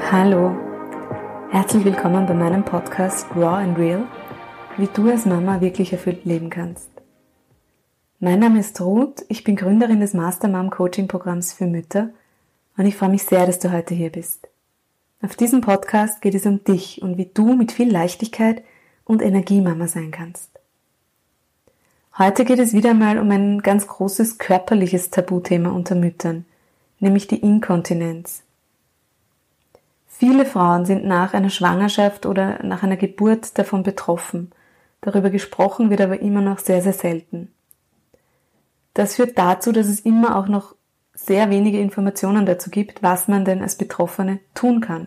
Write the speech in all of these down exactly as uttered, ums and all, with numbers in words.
Hallo, herzlich willkommen bei meinem Podcast Raw and Real, wie du als Mama wirklich erfüllt leben kannst. Mein Name ist Ruth, ich bin Gründerin des Master Mom Coaching Programms für Mütter und ich freue mich sehr, dass du heute hier bist. Auf diesem Podcast geht es um dich und wie du mit viel Leichtigkeit und Energie Mama sein kannst. Heute geht es wieder mal um ein ganz großes körperliches Tabuthema unter Müttern, nämlich die Inkontinenz. Viele Frauen sind nach einer Schwangerschaft oder nach einer Geburt davon betroffen. Darüber gesprochen wird aber immer noch sehr, sehr selten. Das führt dazu, dass es immer auch noch sehr wenige Informationen dazu gibt, was man denn als Betroffene tun kann.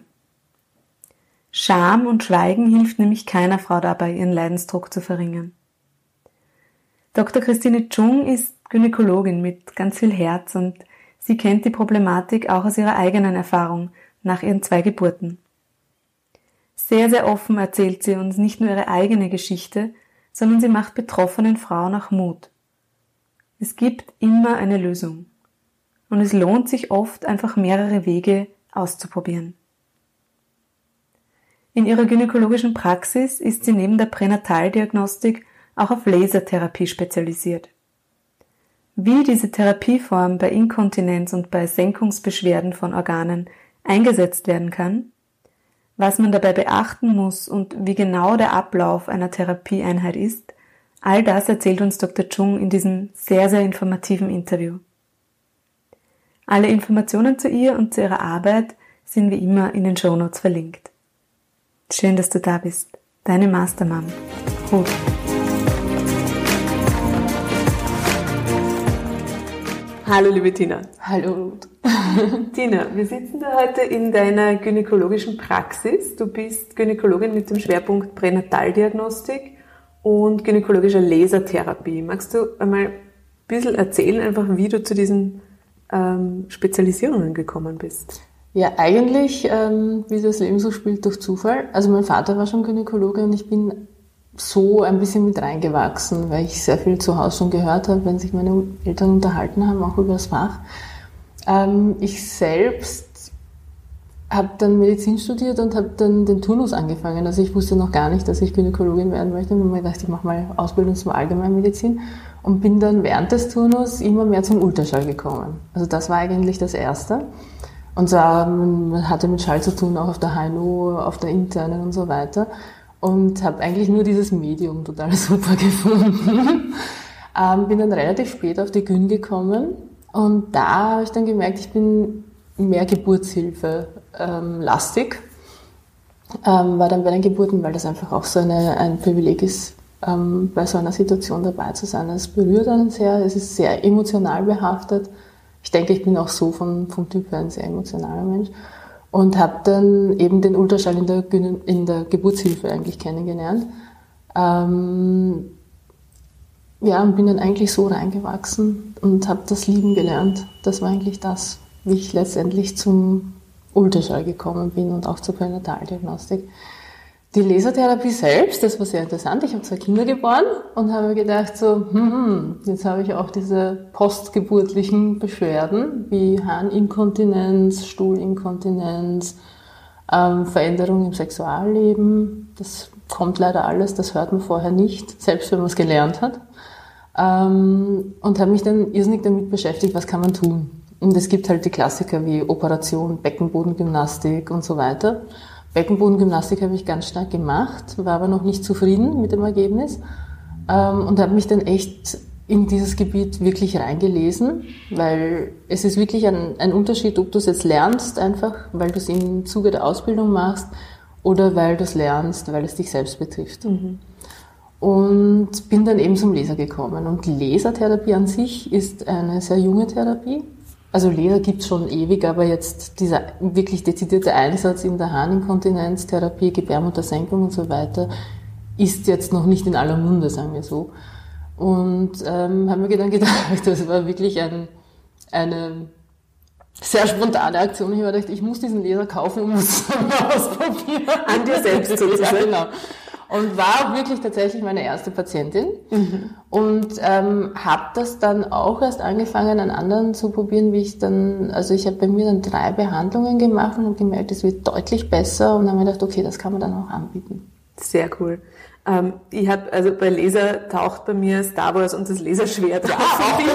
Scham und Schweigen hilft nämlich keiner Frau dabei, ihren Leidensdruck zu verringern. Doktor Christine Chung ist Gynäkologin mit ganz viel Herz und sie kennt die Problematik auch aus ihrer eigenen Erfahrung nach ihren zwei Geburten. Sehr, sehr offen erzählt sie uns nicht nur ihre eigene Geschichte, sondern sie macht betroffenen Frauen auch Mut. Es gibt immer eine Lösung. Und es lohnt sich oft, einfach mehrere Wege auszuprobieren. In ihrer gynäkologischen Praxis ist sie neben der Pränataldiagnostik auch auf Lasertherapie spezialisiert. Wie diese Therapieform bei Inkontinenz und bei Senkungsbeschwerden von Organen eingesetzt werden kann, was man dabei beachten muss und wie genau der Ablauf einer Therapieeinheit ist, all das erzählt uns Doktor Chung in diesem sehr, sehr informativen Interview. Alle Informationen zu ihr und zu ihrer Arbeit sind wie immer in den Shownotes verlinkt. Schön, dass du da bist. Deine Mastermom, Ruth. Hallo liebe Tina. Hallo Ruth. Tina, wir sitzen da heute in deiner gynäkologischen Praxis. Du bist Gynäkologin mit dem Schwerpunkt Pränataldiagnostik und gynäkologischer Lasertherapie. Magst du einmal ein bisschen erzählen, einfach wie du zu diesen ähm, Spezialisierungen gekommen bist? Ja, eigentlich, ähm, wie das Leben so spielt, durch Zufall. Also mein Vater war schon Gynäkologe und ich bin so ein bisschen mit reingewachsen, weil ich sehr viel zu Hause schon gehört habe, wenn sich meine Eltern unterhalten haben, auch über das Fach. Ähm, ich selbst habe dann Medizin studiert und habe dann den Turnus angefangen. Also ich wusste noch gar nicht, dass ich Gynäkologin werden möchte. Und mir gedacht, ich mache mal Ausbildung zum Allgemeinmedizin und bin dann während des Turnus immer mehr zum Ultraschall gekommen. Also das war eigentlich das Erste. Und zwar, man hatte mit Schall zu tun, auch auf der H N O, auf der internen und so weiter. Und habe eigentlich nur dieses Medium total super gefunden. ähm, bin dann relativ spät auf die Gyn gekommen und da habe ich dann gemerkt, ich bin mehr Geburtshilfe ähm, lastig. Ähm, war dann bei den Geburten, weil das einfach auch so eine, ein Privileg ist, ähm, bei so einer Situation dabei zu sein. Es berührt einen sehr, es ist sehr emotional behaftet. Ich denke, ich bin auch so von, vom Typ her ein sehr emotionaler Mensch. Und habe dann eben den Ultraschall in der, in der Geburtshilfe eigentlich kennengelernt. Ähm, ja, und bin dann eigentlich so reingewachsen und habe das lieben gelernt. Das war eigentlich das, wie ich letztendlich zum Ultraschall gekommen bin und auch zur Pränataldiagnostik. Die Lasertherapie selbst, das war sehr interessant. Ich habe zwei Kinder geboren und habe mir gedacht, so, hm, jetzt habe ich auch diese postgeburtlichen Beschwerden wie Harninkontinenz, Stuhlinkontinenz, ähm, Veränderungen im Sexualleben. Das kommt leider alles, das hört man vorher nicht, selbst wenn man es gelernt hat. Ähm, und habe mich dann irrsinnig damit beschäftigt, was kann man tun. Und es gibt halt die Klassiker wie Operation, Beckenbodengymnastik und so weiter. Beckenbodengymnastik habe ich ganz stark gemacht, war aber noch nicht zufrieden mit dem Ergebnis ähm, und habe mich dann echt in dieses Gebiet wirklich reingelesen, weil es ist wirklich ein, ein Unterschied, ob du es jetzt lernst einfach, weil du es im Zuge der Ausbildung machst oder weil du es lernst, weil es dich selbst betrifft. Mhm. Und bin dann eben zum Laser gekommen. Und Lasertherapie an sich ist eine sehr junge Therapie. Also Laser gibt's schon ewig, aber jetzt dieser wirklich dezidierte Einsatz in der Harninkontinenztherapie, Gebärmuttersenkung und so weiter, ist jetzt noch nicht in aller Munde, sagen wir so. Und ähm, haben mir dann gedacht, das war wirklich ein, eine sehr spontane Aktion. Ich habe gedacht, ich muss diesen Laser kaufen und muss es mal ausprobieren. An dir selbst sozusagen. Ja, genau. Und war wirklich tatsächlich meine erste Patientin. Mhm. Und ähm, habe das dann auch erst angefangen, an anderen zu probieren, wie ich dann, also ich habe bei mir dann drei Behandlungen gemacht und habe gemerkt, es wird deutlich besser und dann habe ich gedacht, okay, das kann man dann auch anbieten. Sehr cool. Ähm, ich habe, also bei Laser taucht bei mir Star Wars und das Laserschwert ja, auch bei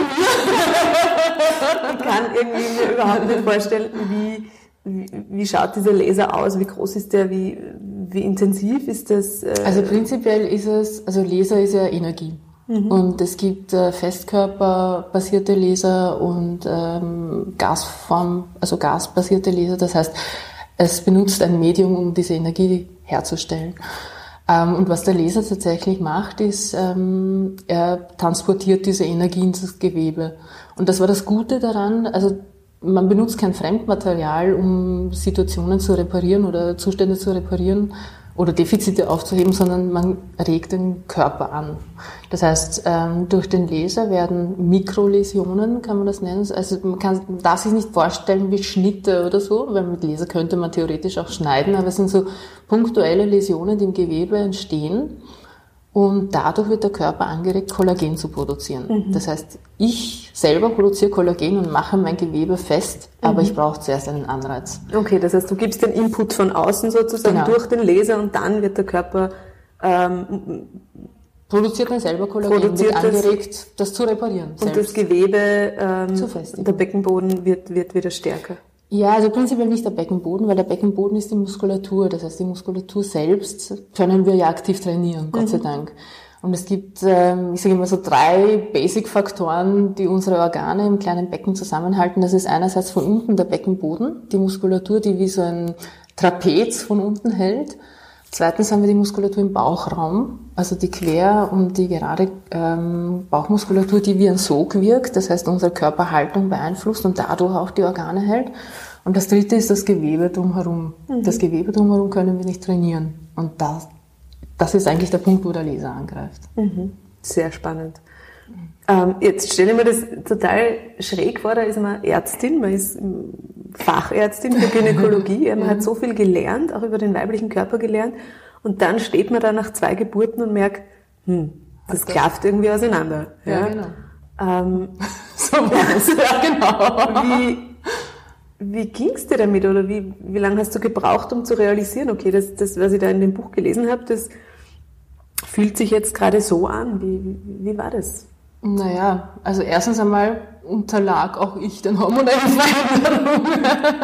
mir. Ich kann irgendwie mir überhaupt nicht vorstellen, wie Wie, wie schaut dieser Laser aus? Wie groß ist der? Wie, wie intensiv ist das? Äh also prinzipiell ist es, also Laser ist ja Energie. Mhm. Und es gibt äh, festkörperbasierte Laser und ähm, Gasform, also gasbasierte Laser. Das heißt, es benutzt ein Medium, um diese Energie herzustellen. Ähm, und was der Laser tatsächlich macht, ist, ähm, er transportiert diese Energie ins Gewebe. Und das war das Gute daran, also man benutzt kein Fremdmaterial, um Situationen zu reparieren oder Zustände zu reparieren oder Defizite aufzuheben, sondern man regt den Körper an. Das heißt, durch den Laser werden Mikroläsionen, kann man das nennen. Also man kann, darf sich nicht vorstellen wie Schnitte oder so, weil mit Laser könnte man theoretisch auch schneiden, aber es sind so punktuelle Läsionen, die im Gewebe entstehen. Und dadurch wird der Körper angeregt, Kollagen zu produzieren. Mhm. Das heißt, ich selber produziere Kollagen und mache mein Gewebe fest, mhm. aber ich brauche zuerst einen Anreiz. Okay, das heißt, du gibst den Input von außen sozusagen genau. durch den Laser und dann wird der Körper ähm, produziert dann selber Kollagen, wird angeregt, das, das zu reparieren. Und selbst. Das Gewebe, ähm, zu festigen. Der Beckenboden wird, wird wieder stärker. Ja, also prinzipiell nicht der Beckenboden, weil der Beckenboden ist die Muskulatur. Das heißt, die Muskulatur selbst können wir ja aktiv trainieren, Gott mhm. sei Dank. Und es gibt, ich sage immer so drei Basic-Faktoren, die unsere Organe im kleinen Becken zusammenhalten. Das ist einerseits von unten der Beckenboden, die Muskulatur, die wie so ein Trapez von unten hält. Zweitens haben wir die Muskulatur im Bauchraum, also die quer- und die gerade ähm, Bauchmuskulatur, die wie ein Sog wirkt, das heißt unsere Körperhaltung beeinflusst und dadurch auch die Organe hält. Und das dritte ist das Gewebe drumherum. Mhm. Das Gewebe drumherum können wir nicht trainieren. Und das, das ist eigentlich der Punkt, wo der Laser angreift. Mhm. Sehr spannend. Ähm, jetzt stelle ich mir das total schräg vor, da ist man Ärztin, man ist Fachärztin für Gynäkologie, man hat so viel gelernt, auch über den weiblichen Körper gelernt und dann steht man da nach zwei Geburten und merkt, hm, das okay. klafft irgendwie auseinander. Ja, ja genau. Ähm, so was, ja genau. Wie, wie ging's dir damit oder wie, wie lange hast du gebraucht, um zu realisieren, okay, das, das, was ich da in dem Buch gelesen habe, das fühlt sich jetzt gerade so an. Wie, wie, wie war das? Naja, also erstens einmal unterlag auch ich den hormonellen Veränderungen.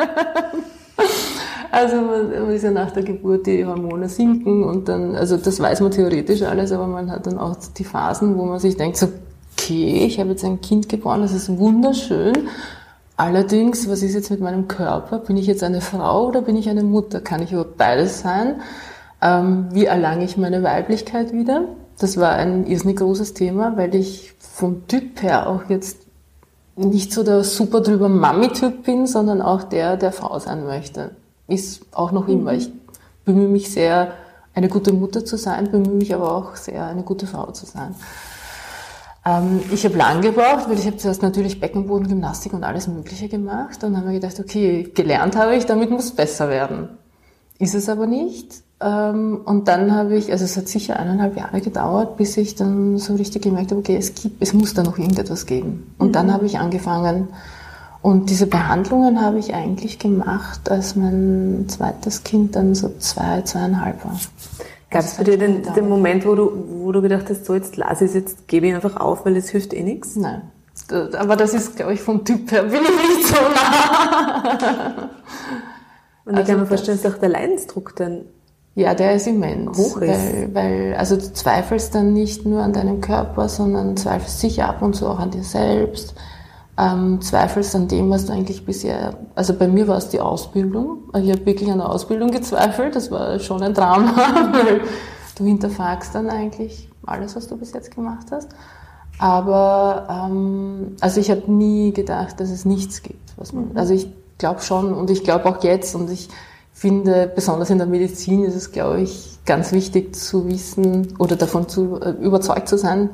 Also man ist ja nach der Geburt, die Hormone sinken und dann, also das weiß man theoretisch alles, aber man hat dann auch die Phasen, wo man sich denkt, so, okay, ich habe jetzt ein Kind geboren, das ist wunderschön. Allerdings, was ist jetzt mit meinem Körper? Bin ich jetzt eine Frau oder bin ich eine Mutter? Kann ich überhaupt beides sein? Ähm, wie erlange ich meine Weiblichkeit wieder? Das war ein irrsinnig großes Thema, weil ich vom Typ her auch jetzt nicht so der super drüber Mami-Typ bin, sondern auch der, der Frau sein möchte. Ist auch noch immer. Ich bemühe mich sehr, eine gute Mutter zu sein, bemühe mich aber auch sehr, eine gute Frau zu sein. Ähm, ich habe lang gebraucht, weil ich habe zuerst natürlich Beckenboden, Gymnastik und alles Mögliche gemacht und dann habe ich gedacht, okay, gelernt habe ich, damit muss es besser werden. Ist es aber nicht. Und dann habe ich, also es hat sicher eineinhalb Jahre gedauert, bis ich dann so richtig gemerkt habe, okay, es gibt, es muss da noch irgendetwas geben. Und mhm. dann habe ich angefangen. Und diese Behandlungen habe ich eigentlich gemacht, als mein zweites Kind dann so zwei, zweieinhalb war. Gab es bei dir den, den Moment, wo du, wo du gedacht hast, so jetzt lasse ich es, jetzt gebe ich einfach auf, weil es hilft eh nichts? Nein. Aber das ist, glaube ich, vom Typ her, bin ich nicht so nah. Und ich also kann mir vorstellen, dass auch der Leidensdruck dann ja, der ist immens. Hoch ist. Weil, weil, also du zweifelst dann nicht nur an deinem Körper, sondern zweifelst sicher ab und zu auch an dir selbst. Ähm, zweifelst an dem, was du eigentlich bisher, also bei mir war es die Ausbildung. Ich habe wirklich an der Ausbildung gezweifelt. Das war schon ein Drama, weil du hinterfragst dann eigentlich alles, was du bis jetzt gemacht hast. Aber, ähm, also ich habe nie gedacht, dass es nichts gibt. Was man, also ich glaube schon und ich glaube auch jetzt und ich finde, besonders in der Medizin ist es, glaube ich, ganz wichtig zu wissen oder davon zu äh, überzeugt zu sein,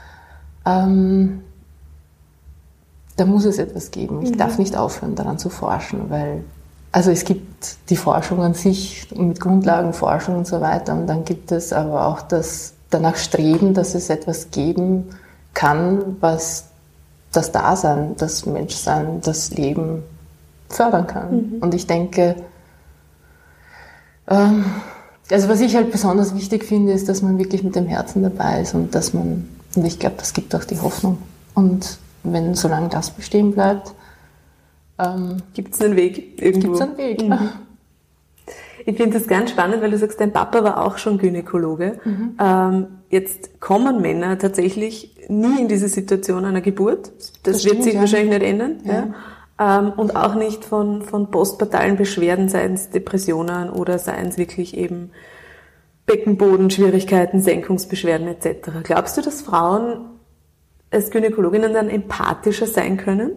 ähm, da muss es etwas geben. Ich mhm. darf nicht aufhören, daran zu forschen, weil also es gibt die Forschung an sich mit Grundlagenforschung und so weiter und dann gibt es aber auch das danach Streben, dass es etwas geben kann, was das Dasein, das Menschsein, das Leben fördern kann. Mhm. Und ich denke, ähm, also was ich halt besonders wichtig finde, ist, dass man wirklich mit dem Herzen dabei ist und dass man, und ich glaube, das gibt auch die Hoffnung. Und wenn, solange das bestehen bleibt, ähm, gibt es einen Weg irgendwo. Gibt es einen Weg. Mhm. Ich finde das ganz spannend, weil du sagst, dein Papa war auch schon Gynäkologe. Mhm. Ähm, jetzt kommen Männer tatsächlich nie in diese Situation einer Geburt. Das, das wird stimmt, sich ja. wahrscheinlich nicht ändern. Ja. Ja. Ähm, und auch nicht von, von postpartalen Beschwerden, seien es Depressionen oder seien es wirklich eben Beckenbodenschwierigkeiten, Senkungsbeschwerden et cetera. Glaubst du, dass Frauen als Gynäkologinnen dann empathischer sein können?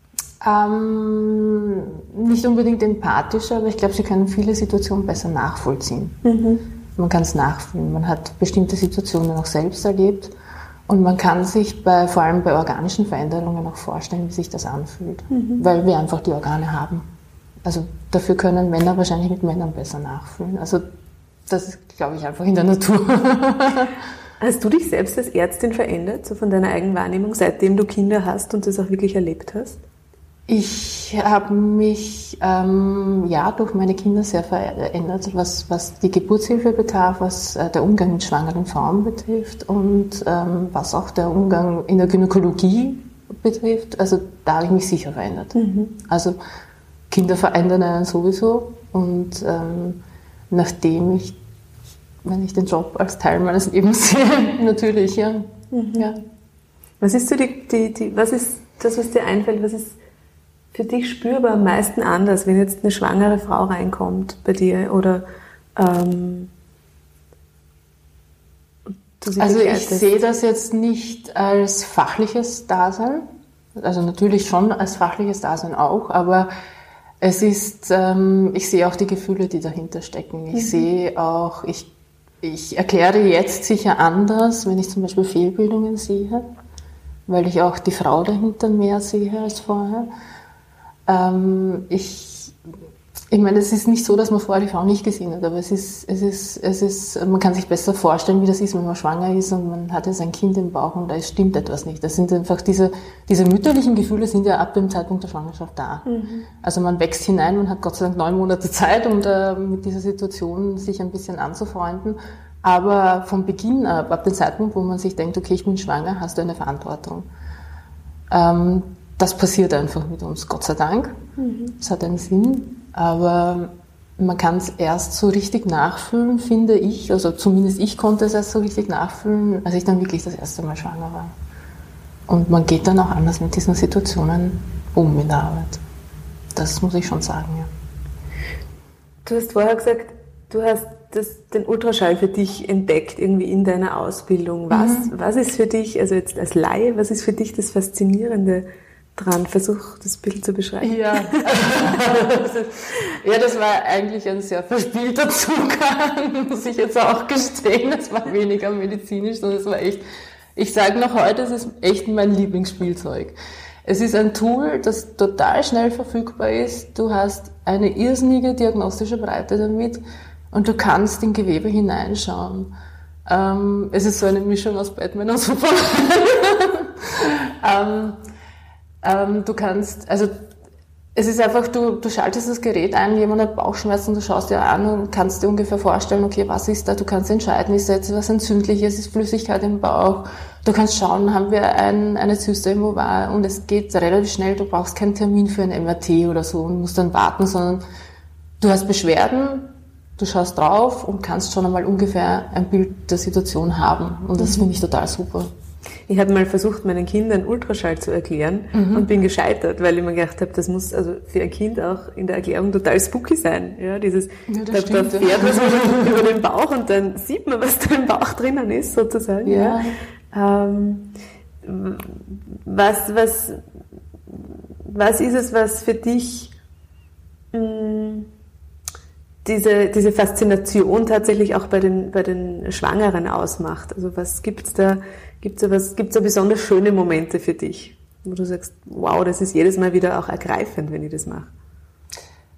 Ähm, nicht unbedingt empathischer, aber ich glaube, sie können viele Situationen besser nachvollziehen. Mhm. Man kann es nachfühlen. Man hat bestimmte Situationen auch selbst erlebt und man kann sich bei, vor allem bei organischen Veränderungen auch vorstellen, wie sich das anfühlt, mhm. weil wir einfach die Organe haben. Also dafür können Männer wahrscheinlich mit Männern besser nachfühlen. Also das ist, glaube ich, einfach in der Natur. Hast du dich selbst als Ärztin verändert, so von deiner Eigenwahrnehmung, seitdem du Kinder hast und das auch wirklich erlebt hast? Ich habe mich ähm, ja durch meine Kinder sehr verändert, was, was die Geburtshilfe betraf, was äh, der Umgang mit schwangeren Frauen betrifft und ähm, was auch der Umgang in der Gynäkologie betrifft. Also da habe ich mich sicher verändert. Mhm. Also Kinder verändern einen sowieso und ähm, nachdem ich, wenn ich den Job als Teil meines Lebens sehe, natürlich, ja. Mhm. ja. Was ist so die, die, die, was ist das, was dir einfällt, was ist für dich spürbar am meisten anders, wenn jetzt eine schwangere Frau reinkommt bei dir oder ähm, du sie Also begleitest? Ich sehe das jetzt nicht als fachliches Dasein, also natürlich schon als fachliches Dasein auch, aber es ist, ähm, ich sehe auch die Gefühle, die dahinter stecken. Ich mhm. sehe auch, ich, ich erkläre jetzt sicher anders, wenn ich zum Beispiel Fehlbildungen sehe, weil ich auch die Frau dahinter mehr sehe als vorher. Ähm, ich, ich meine, es ist nicht so, dass man vorher die Frau nicht gesehen hat, aber es ist, es ist, es ist, man kann sich besser vorstellen, wie das ist, wenn man schwanger ist und man hat jetzt ein Kind im Bauch und da stimmt etwas nicht. Das sind einfach diese, diese mütterlichen Gefühle sind ja ab dem Zeitpunkt der Schwangerschaft da. Mhm. Also man wächst hinein und hat Gott sei Dank neun Monate Zeit, um da mit dieser Situation sich ein bisschen anzufreunden. Aber vom Beginn ab, ab dem Zeitpunkt, wo man sich denkt, okay, ich bin schwanger, hast du eine Verantwortung. Ähm, Das passiert einfach mit uns, Gott sei Dank. Mhm. Das hat einen Sinn, aber man kann es erst so richtig nachfühlen, finde ich. Also zumindest ich konnte es erst so richtig nachfühlen, als ich dann wirklich das erste Mal schwanger war. Und man geht dann auch anders mit diesen Situationen um in der Arbeit. Das muss ich schon sagen, ja. Du hast vorher gesagt, du hast das, den Ultraschall für dich entdeckt, irgendwie in deiner Ausbildung. Was, mhm. was ist für dich, also jetzt als Laie, was ist für dich das Faszinierende dran? Versuch, das Bild zu beschreiben. Ja. ja, das war eigentlich ein sehr verspielter Zugang, muss ich jetzt auch gestehen. Es war weniger medizinisch, sondern es war echt, ich sage noch heute, es ist echt mein Lieblingsspielzeug. Es ist ein Tool, das total schnell verfügbar ist. Du hast eine irrsinnige diagnostische Breite damit und du kannst in Gewebe hineinschauen. Ähm, es ist so eine Mischung aus Batman und Superman. ähm, ähm, du kannst, also es ist einfach, du, du schaltest das Gerät ein, jemand hat Bauchschmerzen, du schaust dir an und kannst dir ungefähr vorstellen, okay, was ist da? Du kannst entscheiden, ist da jetzt was Entzündliches, ist Flüssigkeit im Bauch? Du kannst schauen, haben wir ein, eine Zyste im Ovar und es geht relativ schnell, du brauchst keinen Termin für ein M R T oder so und musst dann warten, sondern du hast Beschwerden, du schaust drauf und kannst schon einmal ungefähr ein Bild der Situation haben und das mhm. finde ich total super. Ich habe mal versucht, meinen Kindern Ultraschall zu erklären mhm. und bin gescheitert, weil ich mir gedacht habe, das muss also für ein Kind auch in der Erklärung total spooky sein. Ja, dieses, ja, da, da fährt was über den Bauch und dann sieht man, was da im Bauch drinnen ist, sozusagen. Ja. Ja. Ähm, was, was, was ist es, was für dich mh, diese, diese Faszination tatsächlich auch bei den, bei den Schwangeren ausmacht? Also was gibt's da? Gibt's da was, gibt's da besonders schöne Momente für dich, wo du sagst, wow, das ist jedes Mal wieder auch ergreifend, wenn ich das mache?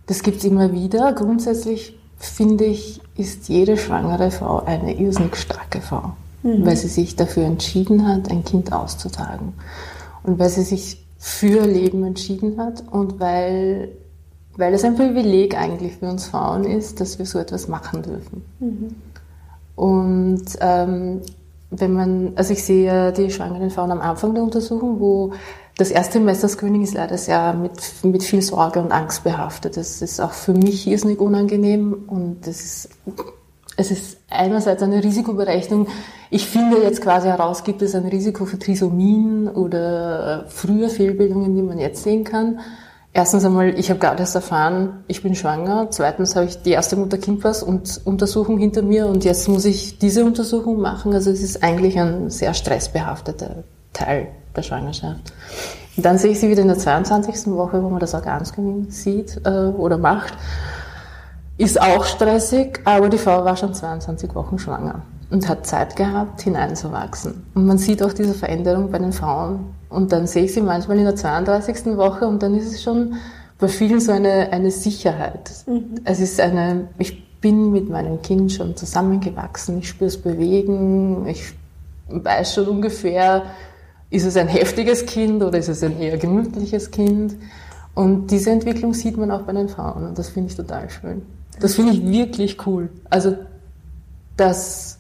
das gibt's immer wieder. Grundsätzlich finde ich, ist jede schwangere Frau eine irrsinnig starke Frau, mhm. weil sie sich dafür entschieden hat, ein Kind auszutragen. Und weil sie sich für Leben entschieden hat und weil, weil es ein Privileg eigentlich für uns Frauen ist, dass wir so etwas machen dürfen. Mhm. Und ähm, wenn man, also ich sehe ja die schwangeren Frauen am Anfang der Untersuchung, wo das erste Trimester-Screening ist leider sehr mit, mit viel Sorge und Angst behaftet. Das ist auch für mich irrsinnig unangenehm und das ist, es ist einerseits eine Risikoberechnung. Ich finde jetzt quasi heraus, gibt es ein Risiko für Trisomien oder frühe Fehlbildungen, die man jetzt sehen kann. Erstens einmal, ich habe gerade erst erfahren, ich bin schwanger. Zweitens habe ich die erste Mutter-Kind-Pass-Untersuchung hinter mir und jetzt muss ich diese Untersuchung machen. Also es ist eigentlich ein sehr stressbehafteter Teil der Schwangerschaft. Und dann sehe ich sie wieder in der zweiundzwanzigsten Woche, wo man das Organscreening sieht äh, oder macht. Ist auch stressig, aber die Frau war schon zweiundzwanzig Wochen schwanger und hat Zeit gehabt, hineinzuwachsen. Und man sieht auch diese Veränderung bei den Frauen. Und dann sehe ich sie manchmal in der zweiunddreißigsten Woche und dann ist es schon bei vielen so eine, eine Sicherheit. Mhm. Es ist eine, ich bin mit meinem Kind schon zusammengewachsen, ich spüre es bewegen, ich weiß schon ungefähr, ist es ein heftiges Kind oder ist es ein eher gemütliches Kind? Und diese Entwicklung sieht man auch bei den Frauen und das finde ich total schön. Das finde ich wirklich cool. Also, das,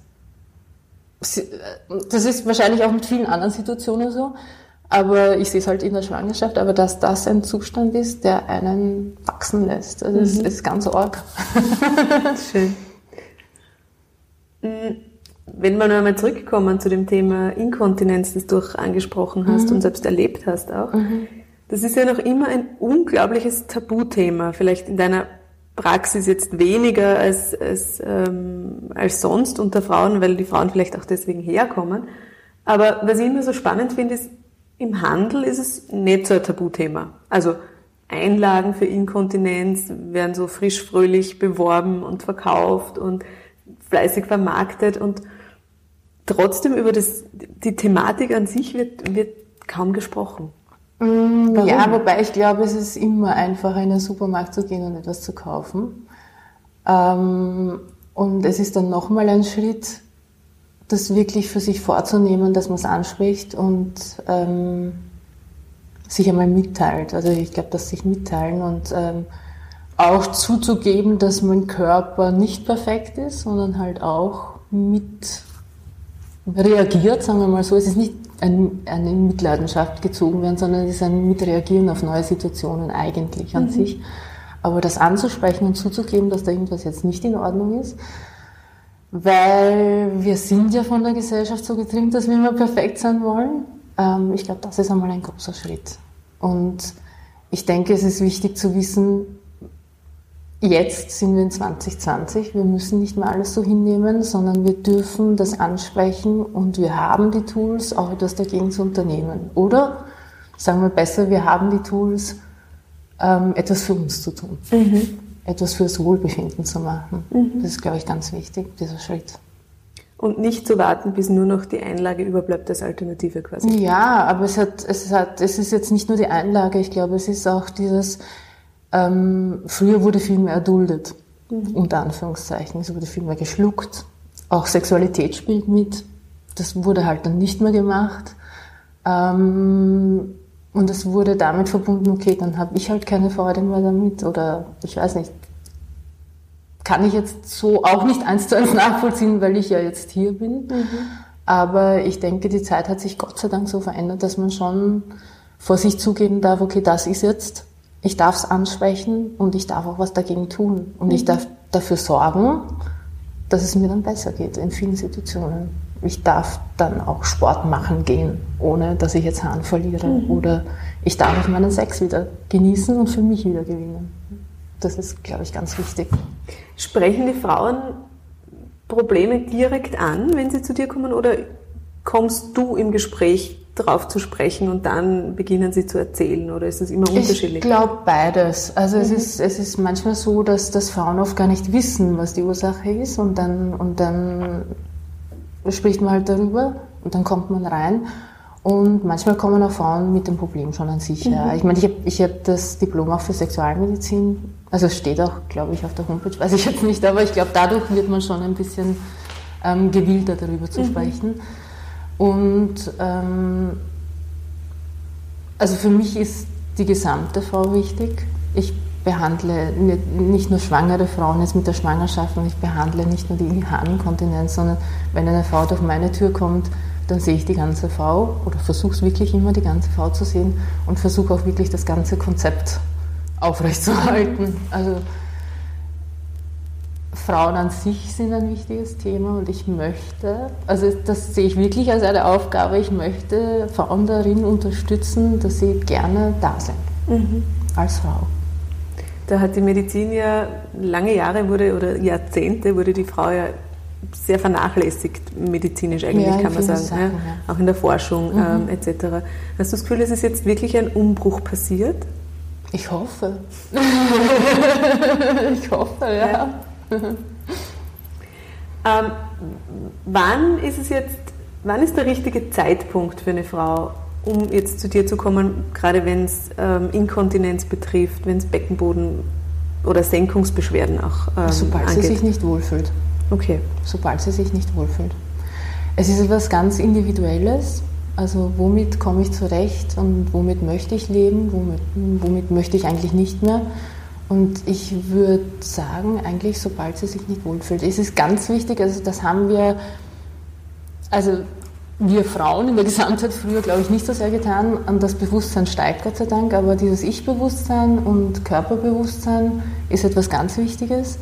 das ist wahrscheinlich auch mit vielen anderen Situationen so, aber ich sehe es halt in der Schwangerschaft, aber dass das ein Zustand ist, der einen wachsen lässt. Also, das mhm. ist ganz arg. Schön. Wenn wir noch einmal zurückkommen zu dem Thema Inkontinenz, das du auch angesprochen hast mhm. und selbst erlebt hast auch, mhm. das ist ja noch immer ein unglaubliches Tabuthema, vielleicht in deiner Praxis jetzt weniger als, als, ähm, als sonst unter Frauen, weil die Frauen vielleicht auch deswegen herkommen. Aber was ich immer so spannend finde, ist, im Handel ist es nicht so ein Tabuthema. Also Einlagen für Inkontinenz werden so frisch fröhlich beworben und verkauft und fleißig vermarktet und trotzdem über das, die Thematik an sich wird, wird kaum gesprochen. Warum? Ja, wobei ich glaube, es ist immer einfacher, in den Supermarkt zu gehen und etwas zu kaufen. Ähm, und es ist dann nochmal ein Schritt, das wirklich für sich vorzunehmen, dass man es anspricht und ähm, sich einmal mitteilt. Also ich glaube, dass sich mitteilen und ähm, auch zuzugeben, dass mein Körper nicht perfekt ist, sondern halt auch mit reagiert, sagen wir mal so. Es ist nicht ein, eine Mitleidenschaft gezogen werden, sondern es ist ein Mitreagieren auf neue Situationen eigentlich an mhm. sich. Aber das anzusprechen und zuzugeben, dass da irgendwas jetzt nicht in Ordnung ist, weil wir sind ja von der Gesellschaft so getrimmt, dass wir immer perfekt sein wollen. Ähm, ich glaube, das ist einmal ein großer Schritt. Und ich denke, es ist wichtig zu wissen, jetzt sind wir in zwanzig zwanzig, wir müssen nicht mehr alles so hinnehmen, sondern wir dürfen das ansprechen und wir haben die Tools, auch etwas dagegen zu unternehmen. Oder, sagen wir besser, wir haben die Tools, ähm, etwas für uns zu tun, mhm. etwas fürs Wohlbefinden zu machen. Mhm. Das ist, glaube ich, ganz wichtig, dieser Schritt. Und nicht zu warten, bis nur noch die Einlage überbleibt als Alternative quasi. Ja, aber es hat, es hat, es ist jetzt nicht nur die Einlage, ich glaube, es ist auch dieses, Ähm, früher wurde viel mehr erduldet, mhm. unter Anführungszeichen. Es wurde viel mehr geschluckt. Auch Sexualität spielt mit. Das wurde halt dann nicht mehr gemacht. Ähm, und es wurde damit verbunden, okay, dann habe ich halt keine Freude mehr damit. Oder ich weiß nicht, kann ich jetzt so auch nicht eins zu eins nachvollziehen, weil ich ja jetzt hier bin. Mhm. Aber ich denke, die Zeit hat sich Gott sei Dank so verändert, dass man schon vor sich zugeben darf, okay, das ist jetzt, ich darf es ansprechen und ich darf auch was dagegen tun. Und mhm. ich darf dafür sorgen, dass es mir dann besser geht in vielen Situationen. Ich darf dann auch Sport machen gehen, ohne dass ich jetzt Haaren verliere. Mhm. Oder ich darf auch meinen Sex wieder genießen und für mich wieder gewinnen. Das ist, glaube ich, ganz wichtig. Sprechen die Frauen Probleme direkt an, wenn sie zu dir kommen? Oder kommst du im Gespräch darauf zu sprechen und dann beginnen sie zu erzählen, oder ist das immer unterschiedlich? Ich glaube beides. Also mhm. es ist, es ist manchmal so, dass, dass Frauen oft gar nicht wissen, was die Ursache ist, und dann, und dann spricht man halt darüber und dann kommt man rein. Und manchmal kommen auch Frauen mit dem Problem schon an sich. Mhm. Ja. Ich meine, ich habe ich hab das Diplom auch für Sexualmedizin Also es steht auch, glaube ich, auf der Homepage, weiß ich jetzt nicht, aber ich glaube, dadurch wird man schon ein bisschen ähm, gewillter darüber zu mhm. sprechen. Und ähm, also für mich ist die gesamte Frau wichtig. Ich behandle nicht nur schwangere Frauen jetzt mit der Schwangerschaft und ich behandle nicht nur die Harninkontinenz, sondern wenn eine Frau durch meine Tür kommt, dann sehe ich die ganze Frau oder versuche es wirklich immer, die ganze Frau zu sehen und versuche auch wirklich das ganze Konzept aufrechtzuerhalten. Also Frauen an sich sind ein wichtiges Thema und ich möchte, also das sehe ich wirklich als eine Aufgabe, ich möchte Frauen darin unterstützen, dass sie gerne da sind, mhm. als Frau. Da hat die Medizin ja lange Jahre wurde oder Jahrzehnte wurde die Frau ja sehr vernachlässigt, medizinisch eigentlich, ja, kann man sagen. Sachen, ja. Ja. Auch in der Forschung mhm. ähm, et cetera. Hast du das Gefühl, es ist jetzt wirklich ein Umbruch passiert? Ich hoffe. ich hoffe, ja. ja. ähm, wann ist es jetzt, wann ist der richtige Zeitpunkt für eine Frau, um jetzt zu dir zu kommen, gerade wenn es ähm, Inkontinenz betrifft, wenn es Beckenboden- oder Senkungsbeschwerden auch ähm, Sobald angeht? sie sich nicht wohlfühlt. Okay. Sobald sie sich nicht wohlfühlt. Es ist etwas ganz Individuelles. Also womit komme ich zurecht und womit möchte ich leben, womit, womit möchte ich eigentlich nicht mehr. Und ich würde sagen, eigentlich sobald sie sich nicht wohlfühlt. Es ist ganz wichtig, also das haben wir, also wir Frauen in der Gesamtheit früher, glaube ich, nicht so sehr getan. Und das Bewusstsein steigt, Gott sei Dank, aber dieses Ich-Bewusstsein und Körperbewusstsein ist etwas ganz Wichtiges.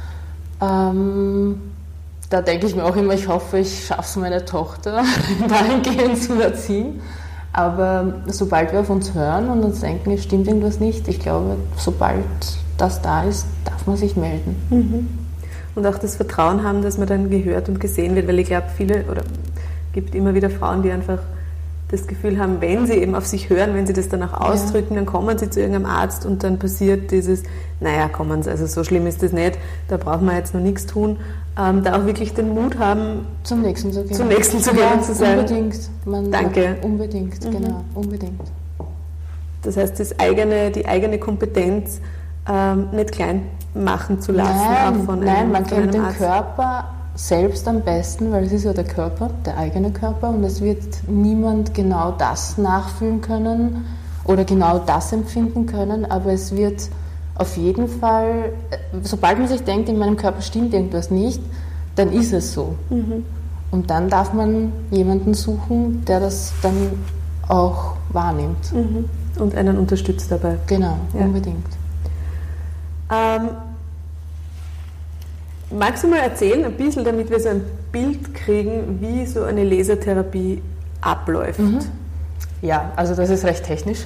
Ähm, da denke ich mir auch immer, ich hoffe, ich schaffe es, meine Tochter dahingehend zu erziehen. Aber sobald wir auf uns hören und uns denken, es stimmt irgendwas nicht, ich glaube, sobald das da ist, darf man sich melden. Mhm. Und auch das Vertrauen haben, dass man dann gehört und gesehen wird, weil ich glaube, viele, oder gibt immer wieder Frauen, die einfach das Gefühl haben, wenn sie eben auf sich hören, wenn sie das dann auch ausdrücken, ja. dann kommen sie zu irgendeinem Arzt und dann passiert dieses, naja, kommen sie, also so schlimm ist das nicht, da braucht man jetzt noch nichts tun. Ähm, da auch wirklich den Mut haben, zum nächsten zu gehen. Zum nächsten zu gehen ja, und zu sagen, unbedingt. Man danke. Unbedingt, mhm. genau, unbedingt. Das heißt, das eigene, die eigene Kompetenz ähm, nicht klein machen zu lassen. Nein, auch von nein einem, man von kennt den Arzt. Körper selbst am besten, weil es ist ja der Körper, der eigene Körper, und es wird niemand genau das nachfühlen können oder genau das empfinden können, aber es wird auf jeden Fall, sobald man sich denkt, in meinem Körper stimmt irgendwas nicht, dann ist es so. Mhm. Und dann darf man jemanden suchen, der das dann auch wahrnimmt. Mhm. Und einen unterstützt dabei. Genau, ja. Unbedingt. Ähm, magst du mal erzählen, ein bisschen, damit wir so ein Bild kriegen, wie so eine Lasertherapie abläuft? Mhm. Ja, also das ist recht technisch.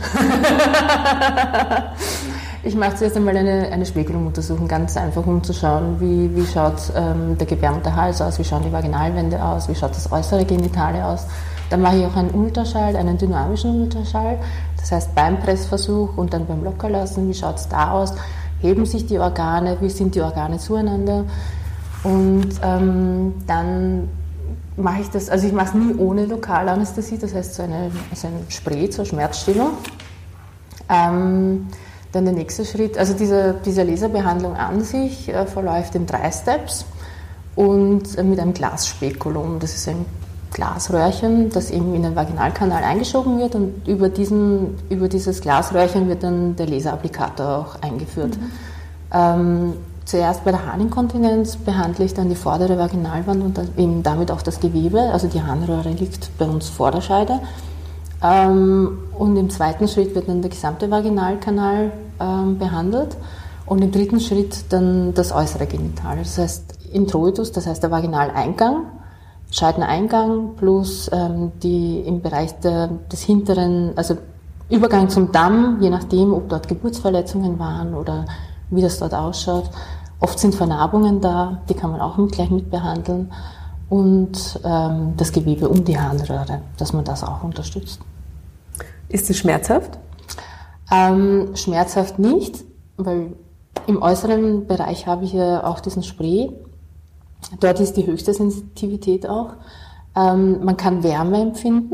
Ich mache zuerst einmal eine, eine Spiegeluntersuchung, ganz einfach, um zu schauen, wie, wie schaut ähm, der Gebärmutterhals aus, wie schauen die Vaginalwände aus, wie schaut das äußere Genitale aus. Dann mache ich auch einen Ultraschall, einen dynamischen Ultraschall, das heißt beim Pressversuch und dann beim Lockerlassen, wie schaut es da aus, heben sich die Organe, wie sind die Organe zueinander. Und ähm, dann mache ich das, also ich mache es nie ohne Lokalanästhesie, das heißt so eine, also ein Spray zur Schmerzstillung. Ähm, Dann der nächste Schritt, also diese, diese Laserbehandlung an sich äh, verläuft in drei Steps und äh, mit einem Glasspekulum. Das ist ein Glasröhrchen, das eben in den Vaginalkanal eingeschoben wird, und über, diesen, über dieses Glasröhrchen wird dann der Laserapplikator auch eingeführt. Mhm. Ähm, zuerst bei der Harninkontinenz behandle ich dann die vordere Vaginalwand und dann eben damit auch das Gewebe, also die Harnröhre liegt bei uns vor der Scheide. Ähm, und im zweiten Schritt wird dann der gesamte Vaginalkanal ähm, behandelt und im dritten Schritt dann das äußere Genital. Das heißt Introitus, das heißt der Vaginaleingang, Scheideneingang plus ähm, die im Bereich der, des hinteren, also Übergang zum Damm, je nachdem, ob dort Geburtsverletzungen waren oder wie das dort ausschaut. Oft sind Vernarbungen da, die kann man auch mit, gleich mit behandeln. Und ähm, das Gewebe um die Harnröhre, dass man das auch unterstützt. Ist es schmerzhaft? Ähm, schmerzhaft nicht, weil im äußeren Bereich habe ich ja auch diesen Spray. Dort ist die höchste Sensitivität auch. Ähm, man kann Wärme empfinden,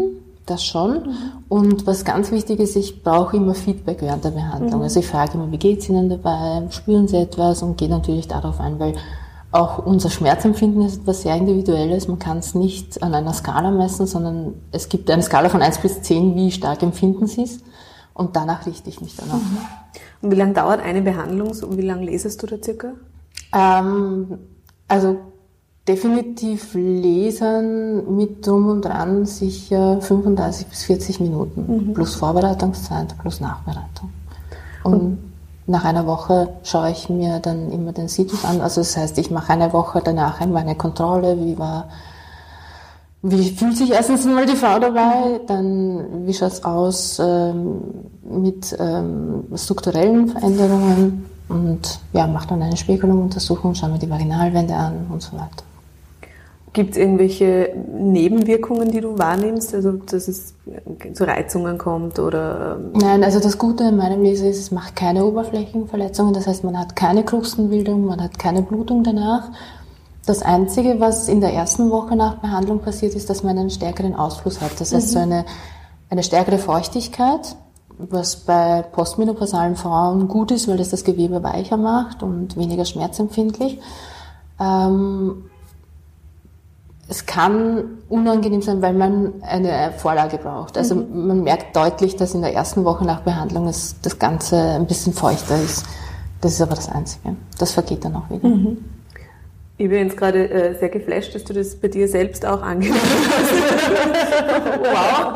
Das schon. Mhm. Und was ganz wichtig ist, ich brauche immer Feedback während der Behandlung. Mhm. Also ich frage immer, wie geht's Ihnen dabei? Spüren Sie etwas? Und gehe natürlich darauf ein, weil auch unser Schmerzempfinden ist etwas sehr Individuelles. Man kann es nicht an einer Skala messen, sondern es gibt eine Skala von eins bis zehn, wie stark empfinden Sie es. Und danach richte ich mich dann auch. Mhm. Und wie lange dauert eine Behandlung und wie lange lesest du da circa? Ähm, also definitiv lesen mit drum und dran sicher fünfunddreißig bis vierzig Minuten. Mhm. Plus Vorbereitungszeit, plus Nachbereitung. Und, und nach einer Woche schaue ich mir dann immer den Situs an. Also das heißt, ich mache eine Woche danach einmal eine Kontrolle, wie war, wie fühlt sich erstens mal die Frau dabei, dann wie schaut es aus ähm, mit ähm, strukturellen Veränderungen und ja, mache dann eine Spiegeluntersuchung, schaue mir die Vaginalwände an und so weiter. Gibt es irgendwelche Nebenwirkungen, die du wahrnimmst, also dass es zu Reizungen kommt oder? Nein, also das Gute in meinem Laser ist, es macht keine Oberflächenverletzungen, das heißt, man hat keine Krustenbildung, man hat keine Blutung danach. Das Einzige, was in der ersten Woche nach Behandlung passiert, ist, dass man einen stärkeren Ausfluss hat. Das heißt, mhm. so eine, eine stärkere Feuchtigkeit, was bei postmenopausalen Frauen gut ist, weil das das Gewebe weicher macht und weniger schmerzempfindlich. Ähm, Es kann unangenehm sein, weil man eine Vorlage braucht. Also mhm. man merkt deutlich, dass in der ersten Woche nach Behandlung es, das Ganze ein bisschen feuchter ist. Das ist aber das Einzige. Das vergeht dann auch wieder. Mhm. Ich bin jetzt gerade äh, sehr geflasht, dass du das bei dir selbst auch angewendet hast. Wow.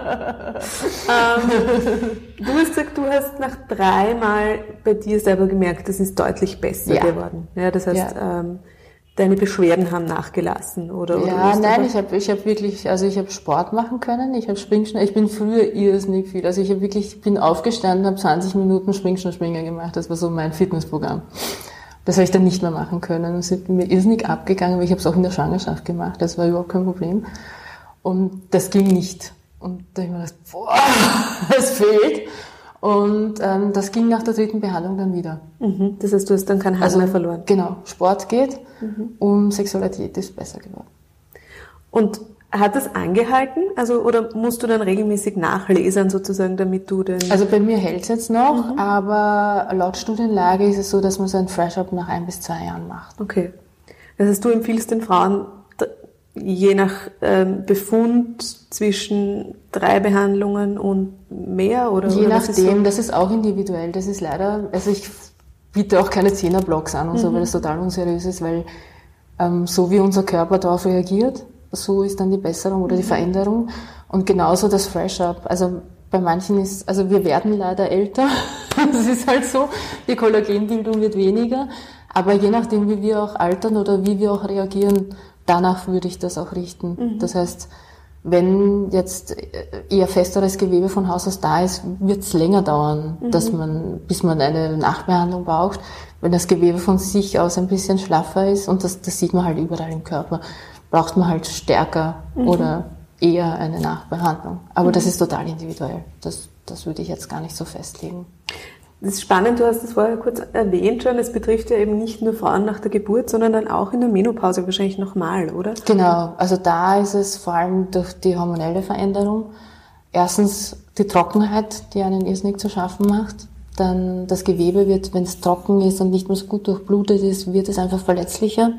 ähm, du hast gesagt, du hast nach dreimal bei dir selber gemerkt, das ist deutlich besser ja. geworden. Ja, das heißt, ja. ähm, deine Beschwerden haben nachgelassen, oder? oder ja, nein, ich habe ich hab wirklich, also ich habe Sport machen können, ich habe Springschnur, ich bin früher irrsinnig viel, also ich habe wirklich, ich bin aufgestanden, habe zwanzig Minuten Springschnur-Springer gemacht, das war so mein Fitnessprogramm. Das habe ich dann nicht mehr machen können und es ist mir irrsinnig abgegangen, weil ich habe es auch in der Schwangerschaft gemacht, das war überhaupt kein Problem. Und das ging nicht. Und da habe ich mir gedacht, boah, es fehlt. Und ähm, das ging nach der dritten Behandlung dann wieder. Mhm. Das heißt, du hast dann kein Haar also, mehr verloren. Genau, Sport geht mhm. und Sexualität ist besser geworden. Und hat das angehalten? Also, oder musst du dann regelmäßig nachlesen sozusagen, damit du den... Also bei mir hält es jetzt noch, mhm. aber laut Studienlage ist es so, dass man so ein Fresh-Up nach ein bis zwei Jahren macht. Okay. Das heißt, du empfiehlst den Frauen je nach ähm, Befund zwischen drei Behandlungen und mehr? Oder, je oder nachdem, so? Das ist auch individuell. Das ist leider, also ich biete auch keine Zehner-Blogs an und mhm. so, weil das total unseriös ist, weil ähm, so wie unser Körper darauf reagiert, so ist dann die Besserung oder die Veränderung. Und genauso das Fresh-Up. Also bei manchen ist, also wir werden leider älter. Das ist halt so. Die Kollagenbildung wird weniger. Aber je nachdem, wie wir auch altern oder wie wir auch reagieren, danach würde ich das auch richten. Mhm. Das heißt, wenn jetzt eher festeres Gewebe von Haus aus da ist, wird es länger dauern, mhm. dass man, bis man eine Nachbehandlung braucht. Wenn das Gewebe von sich aus ein bisschen schlaffer ist, und das, das sieht man halt überall im Körper, braucht man halt stärker mhm. oder eher eine Nachbehandlung. Aber mhm. das ist total individuell. Das, das würde ich jetzt gar nicht so festlegen. Das ist spannend, du hast es vorher kurz erwähnt schon, es betrifft ja eben nicht nur Frauen nach der Geburt, sondern dann auch in der Menopause wahrscheinlich nochmal, oder? Genau, also da ist es vor allem durch die hormonelle Veränderung. Erstens die Trockenheit, die einen irrsinnig zu schaffen macht. Dann das Gewebe wird, wenn es trocken ist und nicht mehr so gut durchblutet ist, wird es einfach verletzlicher.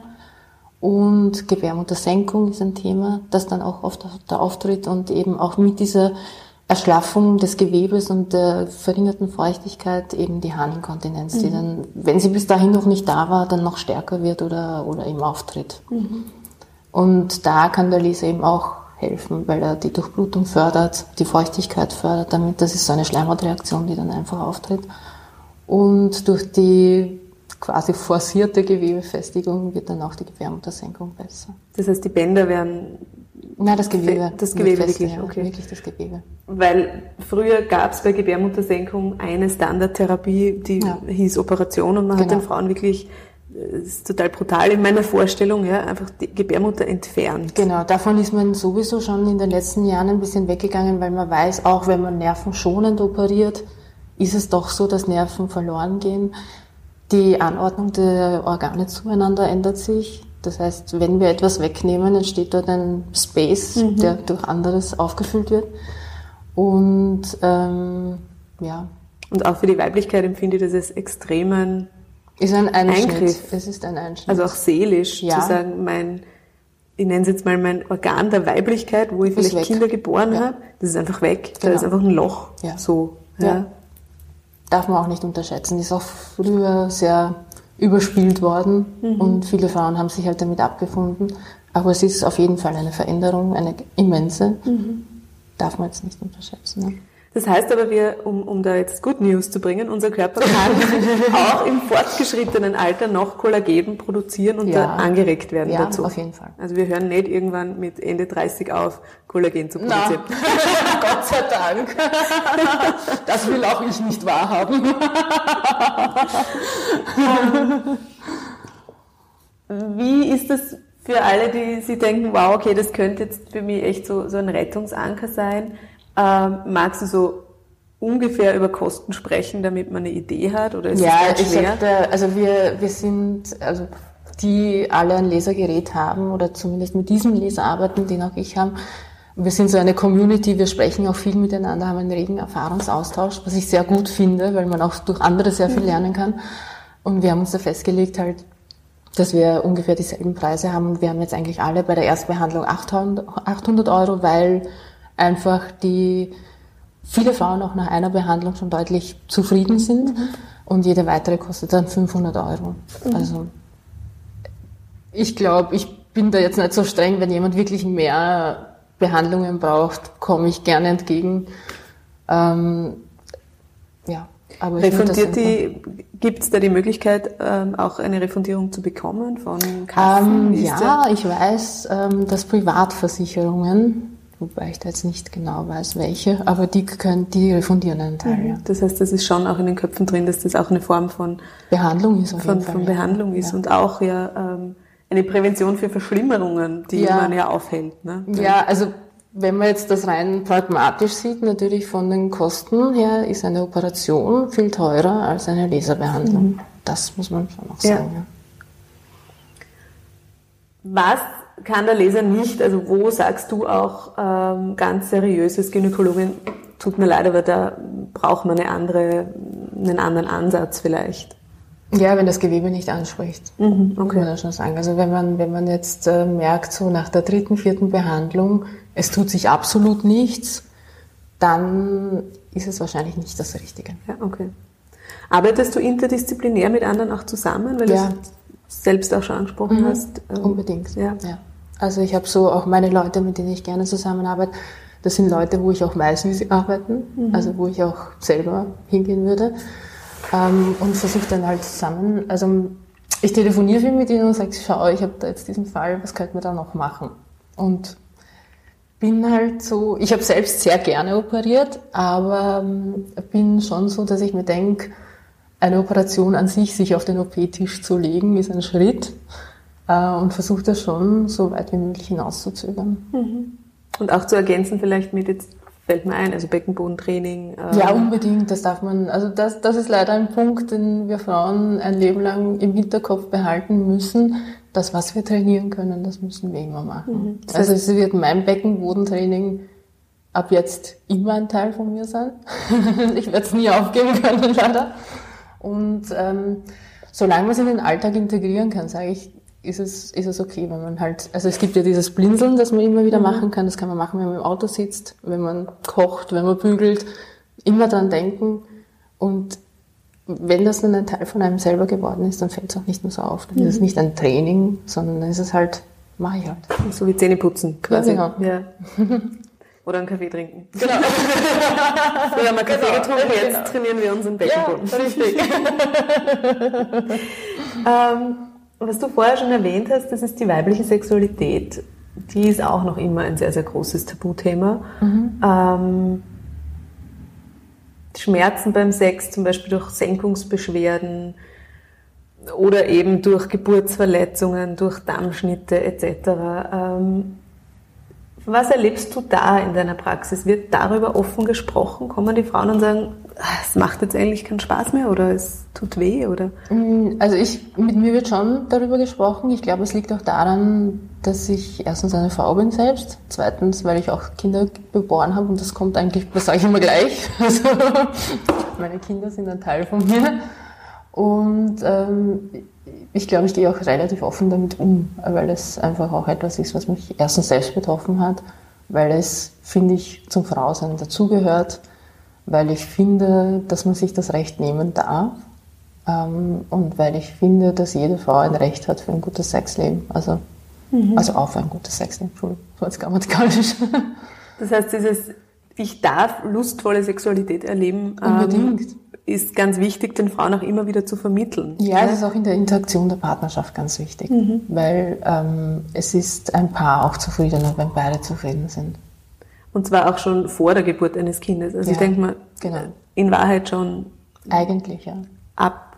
Und Gebärmuttersenkung ist ein Thema, das dann auch oft da auftritt und eben auch mit dieser Erschlaffung des Gewebes und der verringerten Feuchtigkeit eben die Harninkontinenz, mhm. die dann, wenn sie bis dahin noch nicht da war, dann noch stärker wird oder, oder eben auftritt. Mhm. Und da kann der Laser eben auch helfen, weil er die Durchblutung fördert, die Feuchtigkeit fördert, damit das ist so eine Schleimhautreaktion, die dann einfach auftritt. Und durch die quasi forcierte Gewebefestigung wird dann auch die Gebärmuttersenkung besser. Das heißt, die Bänder werden... Nein, das Gewebe. Das Gewebe fester, wirklich, okay. Ja, wirklich das Gewebe. Weil früher gab es bei Gebärmuttersenkung eine Standardtherapie, die ja. hieß Operation, und man genau. hat den Frauen wirklich, das ist total brutal in meiner Vorstellung, ja, einfach die Gebärmutter entfernt. Genau, davon ist man sowieso schon in den letzten Jahren ein bisschen weggegangen, weil man weiß, auch wenn man nervenschonend operiert, ist es doch so, dass Nerven verloren gehen. Die Anordnung der Organe zueinander ändert sich. Das heißt, wenn wir etwas wegnehmen, entsteht dort ein Space, mhm. der durch anderes aufgefüllt wird. Und ähm, ja. Und auch für die Weiblichkeit empfinde ich das als extremen ist ein Einschnitt. Eingriff. Es ist ein Einschnitt. Also auch seelisch, ja. zu sagen, mein, ich nenne es jetzt mal mein Organ der Weiblichkeit, wo ich vielleicht weg. Kinder geboren ja. habe, das ist einfach weg. Genau. Da ist einfach ein Loch. Ja. So. Ja. Ja. Darf man auch nicht unterschätzen. Ist auch früher sehr überspielt worden mhm. und viele Frauen haben sich halt damit abgefunden. Aber es ist auf jeden Fall eine Veränderung, eine immense. Mhm. Darf man jetzt nicht unterschätzen. Ne? Das heißt aber, wir, um, um da jetzt Good News zu bringen, unser Körper kann auch im fortgeschrittenen Alter noch Kollagen produzieren und ja. da angeregt werden ja, dazu. Auf jeden Fall. Also wir hören nicht irgendwann mit Ende dreißig auf, Kollagen zu produzieren. Gott sei Dank. Das will auch ich nicht wahrhaben. Wie ist das für alle, die sich denken, wow, okay, das könnte jetzt für mich echt so, so ein Rettungsanker sein? Ähm, magst du so ungefähr über Kosten sprechen, damit man eine Idee hat? Oder ist ja, das ich schwer? Sagte, also wir, wir sind, also die alle ein Lasergerät haben oder zumindest mit diesem Laser arbeiten, den auch ich habe. Wir sind so eine Community, wir sprechen auch viel miteinander, haben einen regen Erfahrungsaustausch, was ich sehr gut finde, weil man auch durch andere sehr viel lernen kann. Und wir haben uns da festgelegt halt, dass wir ungefähr dieselben Preise haben. Und wir haben jetzt eigentlich alle bei der Erstbehandlung achthundert Euro, weil einfach die viele Frauen auch nach einer Behandlung schon deutlich zufrieden sind mhm. und jede weitere kostet dann fünfhundert Euro. Mhm. Also ich glaube, ich bin da jetzt nicht so streng, wenn jemand wirklich mehr Behandlungen braucht, komme ich gerne entgegen. Ähm, ja, aber Refundiert die, gibt es da die Möglichkeit, ähm, auch eine Refundierung zu bekommen von Kassen? Ähm, ja, ich weiß, ähm, dass Privatversicherungen, wobei ich da jetzt nicht genau weiß, welche, aber die können, die refundieren einen Teil. Mhm. Ja. Das heißt, das ist schon auch in den Köpfen drin, dass das auch eine Form von Behandlung ist. Auf von, jeden Fall, von Behandlung ja. ist ja. Und auch ja ähm, eine Prävention für Verschlimmerungen, die ja. man ja aufhält. Ne? Ja, also wenn man jetzt das rein pragmatisch sieht, natürlich von den Kosten her ist eine Operation viel teurer als eine Laserbehandlung. Mhm. Das muss man schon auch sagen. Ja. Was kann der Laser nicht, also wo sagst du auch ähm, ganz seriöses Gynäkologin, tut mir leid, aber da braucht man eine andere, einen anderen Ansatz vielleicht? Ja, wenn das Gewebe nicht anspricht, mhm, okay. kann man das schon sagen. Also wenn man, wenn man jetzt äh, merkt, so nach der dritten, vierten Behandlung, es tut sich absolut nichts, dann ist es wahrscheinlich nicht das Richtige. Ja, okay. Arbeitest du interdisziplinär mit anderen auch zusammen, weil ja. du es selbst auch schon angesprochen mhm, hast? Ähm, unbedingt, ja. ja. Also ich habe so auch meine Leute, mit denen ich gerne zusammenarbeite, das sind Leute, wo ich auch weiß, wie sie arbeiten, mhm. also wo ich auch selber hingehen würde. Ähm, und versuche dann halt zusammen, also ich telefoniere viel mit ihnen und sage, schau, ich habe da jetzt diesen Fall, was könnte man da noch machen? Und bin halt so, ich habe selbst sehr gerne operiert, aber ähm, bin schon so, dass ich mir denke, eine Operation an sich, sich auf den O P-Tisch zu legen, ist ein Schritt äh, und versuche das schon so weit wie möglich hinauszuzögern. Mhm. Und auch zu ergänzen vielleicht mit, jetzt fällt mir ein, also Beckenbodentraining. Ähm. Ja, unbedingt, das darf man, also das, das ist leider ein Punkt, den wir Frauen ein Leben lang im Hinterkopf behalten müssen. Das, was wir trainieren können, das müssen wir immer machen. Mhm. Das heißt, also es wird mein Beckenbodentraining ab jetzt immer ein Teil von mir sein. Ich werde es nie aufgeben können, leider. Und ähm, solange man es in den Alltag integrieren kann, sage ich, ist es, ist es okay, wenn man halt, also es gibt ja dieses Blinzeln, das man immer wieder mhm. machen kann, das kann man machen, wenn man im Auto sitzt, wenn man kocht, wenn man bügelt, immer dran denken und wenn das dann ein Teil von einem selber geworden ist, dann fällt es auch nicht mehr so auf. Dann mhm. ist es nicht ein Training, sondern dann ist es halt, mache ich halt. So wie Zähne putzen quasi. Ja, genau. Ja. Oder einen Kaffee trinken. Genau. Wir haben einen Kaffee genau. getrunken, jetzt genau. trainieren wir unseren Beckenboden. Ja, richtig. ähm, was du vorher schon erwähnt hast, das ist die weibliche Sexualität. Die ist auch noch immer ein sehr, sehr großes Tabuthema. Mhm. Ähm, Schmerzen beim Sex, zum Beispiel durch Senkungsbeschwerden oder eben durch Geburtsverletzungen, durch Dammschnitte et cetera. Ähm, was erlebst du da in deiner Praxis? Wird darüber offen gesprochen? Kommen die Frauen und sagen, es macht jetzt eigentlich keinen Spaß mehr oder es tut weh? Oder? Also ich, mit mir wird schon darüber gesprochen. Ich glaube, es liegt auch daran, dass ich erstens eine Frau bin selbst, zweitens, weil ich auch Kinder geboren habe und das kommt eigentlich, das sage ich immer gleich. Also meine Kinder sind ein Teil von mir und ähm, ich glaube, ich gehe auch relativ offen damit um, weil es einfach auch etwas ist, was mich erstens selbst betroffen hat, weil es, finde ich, zum Frausein dazugehört, weil ich finde, dass man sich das Recht nehmen darf ähm, und weil ich finde, dass jede Frau ein Recht hat für ein gutes Sexleben. Also, mhm. also auf ein gutes Sexleben, Entschuldigung, so als grammatikalisch. Das heißt, dieses ich darf lustvolle Sexualität erleben, unbedingt. Ähm, ist ganz wichtig, den Frauen auch immer wieder zu vermitteln. Ja, es ist auch in der Interaktion der Partnerschaft ganz wichtig, mhm. weil ähm, es ist ein Paar auch zufriedener, wenn beide zufrieden sind. Und zwar auch schon vor der Geburt eines Kindes. Also ja, ich denke mal, genau. in Wahrheit schon eigentlich, ja. ab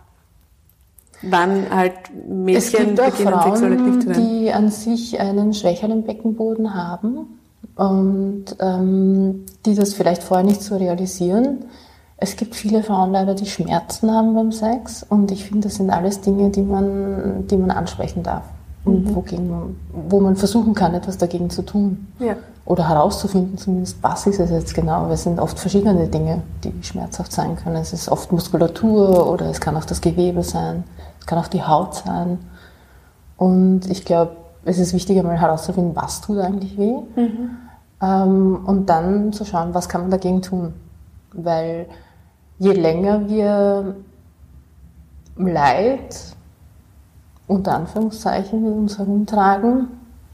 wann halt Mädchen beginnen, Frauen, sexuell aktiv zu werden. Die an sich einen schwächeren Beckenboden haben und ähm, die das vielleicht vorher nicht so realisieren. Es gibt viele Frauen leider, die Schmerzen haben beim Sex und ich finde, das sind alles Dinge, die man, die man ansprechen darf und mhm. wogegen, wo man versuchen kann, etwas dagegen zu tun. Ja. Oder herauszufinden zumindest, was ist es jetzt genau. Es sind oft verschiedene Dinge, die schmerzhaft sein können. Es ist oft Muskulatur oder es kann auch das Gewebe sein, es kann auch die Haut sein. Und ich glaube, es ist wichtig, einmal herauszufinden, was tut eigentlich weh. Mhm. Ähm, und dann zu schauen, was kann man dagegen tun. Weil je länger wir Leid, unter Anführungszeichen, mit uns herumtragen,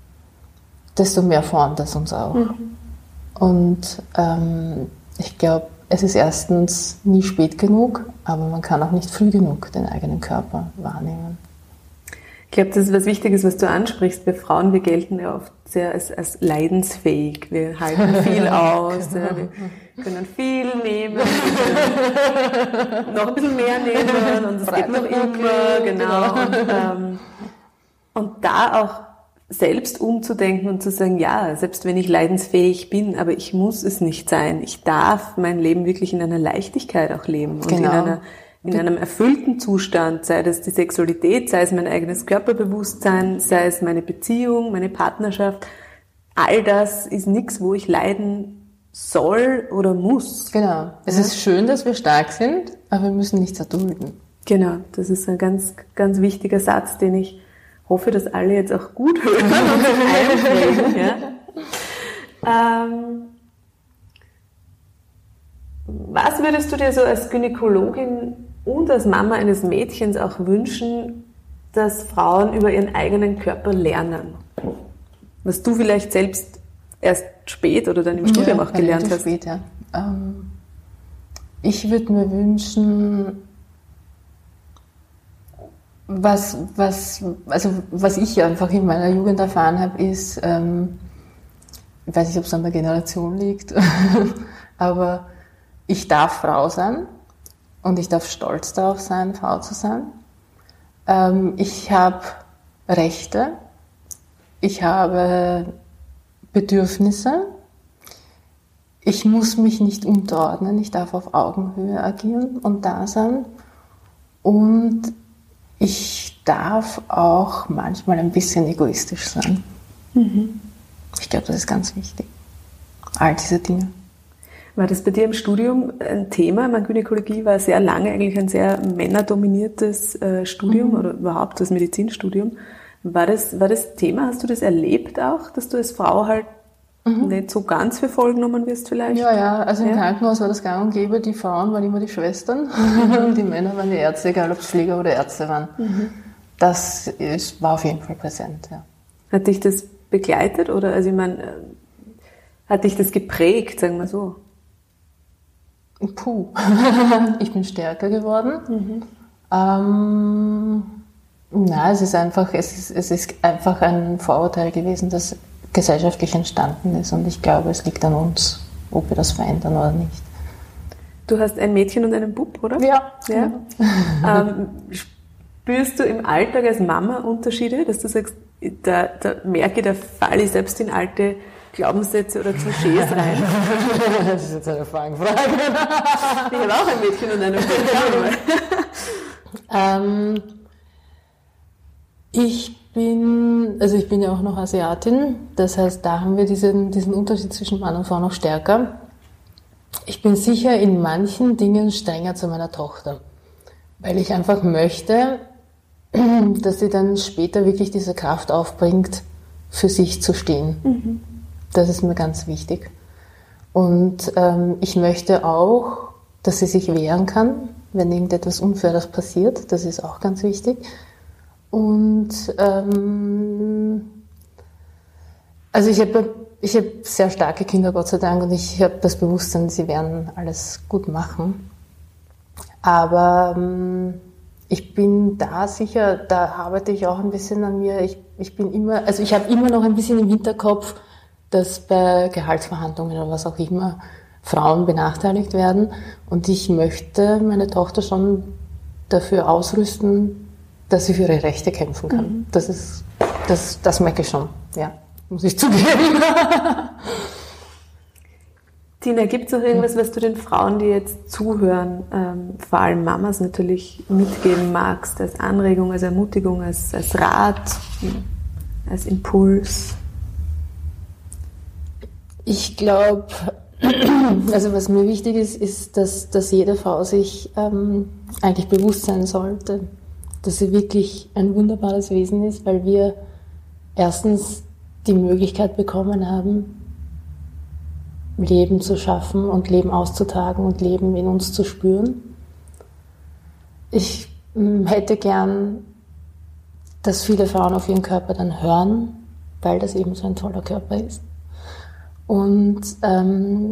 desto mehr formt es uns auch. Mhm. Und ähm, ich glaube, es ist erstens nie spät genug, aber man kann auch nicht früh genug den eigenen Körper wahrnehmen. Ich glaube, das ist was Wichtiges, was du ansprichst. Wir Frauen, wir gelten ja oft sehr als, als leidensfähig. Wir halten viel aus, ja, wir können viel nehmen, noch ein bisschen mehr nehmen und es geht noch immer, genau. Und, ähm, und da auch selbst umzudenken und zu sagen, ja, selbst wenn ich leidensfähig bin, aber ich muss es nicht sein. Ich darf mein Leben wirklich in einer Leichtigkeit auch leben und genau. in einer in einem erfüllten Zustand, sei das die Sexualität, sei es mein eigenes Körperbewusstsein, sei es meine Beziehung, meine Partnerschaft. All das ist nichts, wo ich leiden soll oder muss. Genau. Es ja? ist schön, dass wir stark sind, aber wir müssen nichts erdulden. Genau. Das ist ein ganz, ganz wichtiger Satz, den ich hoffe, dass alle jetzt auch gut hören und sich einbringen. Ja? Ähm, was würdest du dir so als Gynäkologin und als Mama eines Mädchens auch wünschen, dass Frauen über ihren eigenen Körper lernen? Was du vielleicht selbst erst spät oder dann im Studium ja, auch gelernt hast. Spät, ja. ähm, ich würde mir wünschen, was, was, also was ich einfach in meiner Jugend erfahren habe, ist, ähm, ich weiß nicht, ob es an der Generation liegt, aber ich darf Frau sein und ich darf stolz darauf sein, Frau zu sein. Ähm, ich habe Rechte, ich habe Bedürfnisse, ich muss mich nicht unterordnen, ich darf auf Augenhöhe agieren und da sein und ich darf auch manchmal ein bisschen egoistisch sein. Mhm. Ich glaube, das ist ganz wichtig. All diese Dinge. War das bei dir im Studium ein Thema? Meine Gynäkologie war sehr lange eigentlich ein sehr männerdominiertes äh, Studium mhm. oder überhaupt das Medizinstudium. War das, war das Thema? Hast du das erlebt auch, dass du als Frau halt mhm. nicht so ganz für voll genommen wirst vielleicht? Ja, ja. Also im ja. Krankenhaus war das gang und gäbe. Die Frauen waren immer die Schwestern und die Männer waren die Ärzte, egal ob es Pfleger oder Ärzte waren. Mhm. Das ist, war auf jeden Fall präsent, ja. Hat dich das begleitet oder, also ich meine, hat dich das geprägt, sagen wir so? Puh, ich bin stärker geworden. Mhm. Ähm, na, es ist einfach, es ist, es ist einfach ein Vorurteil gewesen, das gesellschaftlich entstanden ist und ich glaube, es liegt an uns, ob wir das verändern oder nicht. Du hast ein Mädchen und einen Bub, oder? Ja. ja. ähm, spürst du im Alltag als Mama Unterschiede, dass du sagst, da, da merke ich, da falle ich selbst in alte Glaubenssätze oder Klischees rein? Das ist jetzt eine Fangfrage. Ich habe auch ein Mädchen und eine Frau. ähm, ich bin, also ich bin ja auch noch Asiatin, das heißt, da haben wir diesen, diesen Unterschied zwischen Mann und Frau noch stärker. Ich bin sicher in manchen Dingen strenger zu meiner Tochter, weil ich einfach möchte, dass sie dann später wirklich diese Kraft aufbringt, für sich zu stehen. Mhm. Das ist mir ganz wichtig. Und ähm, ich möchte auch, dass sie sich wehren kann, wenn irgendetwas Unfaires passiert. Das ist auch ganz wichtig. Und ähm, also ich habe ich hab sehr starke Kinder, Gott sei Dank, und ich habe das Bewusstsein, sie werden alles gut machen. Aber ähm, ich bin da sicher, da arbeite ich auch ein bisschen an mir. Ich, ich bin immer, also ich habe immer noch ein bisschen im Hinterkopf, dass bei Gehaltsverhandlungen oder was auch immer Frauen benachteiligt werden. Und ich möchte meine Tochter schon dafür ausrüsten, dass sie für ihre Rechte kämpfen kann. Mhm. Das ist, das, das merke ich schon, ja, muss ich zugeben. Tina, gibt es noch irgendwas, was du den Frauen, die jetzt zuhören, ähm, vor allem Mamas natürlich, mitgeben magst, als Anregung, als Ermutigung, als, als Rat, als Impuls? Ich glaube, also was mir wichtig ist, ist, dass, dass jede Frau sich ähm, eigentlich bewusst sein sollte, dass sie wirklich ein wunderbares Wesen ist, weil wir erstens die Möglichkeit bekommen haben, Leben zu schaffen und Leben auszutragen und Leben in uns zu spüren. Ich mh, hätte gern, dass viele Frauen auf ihren Körper dann hören, weil das eben so ein toller Körper ist. Und ähm,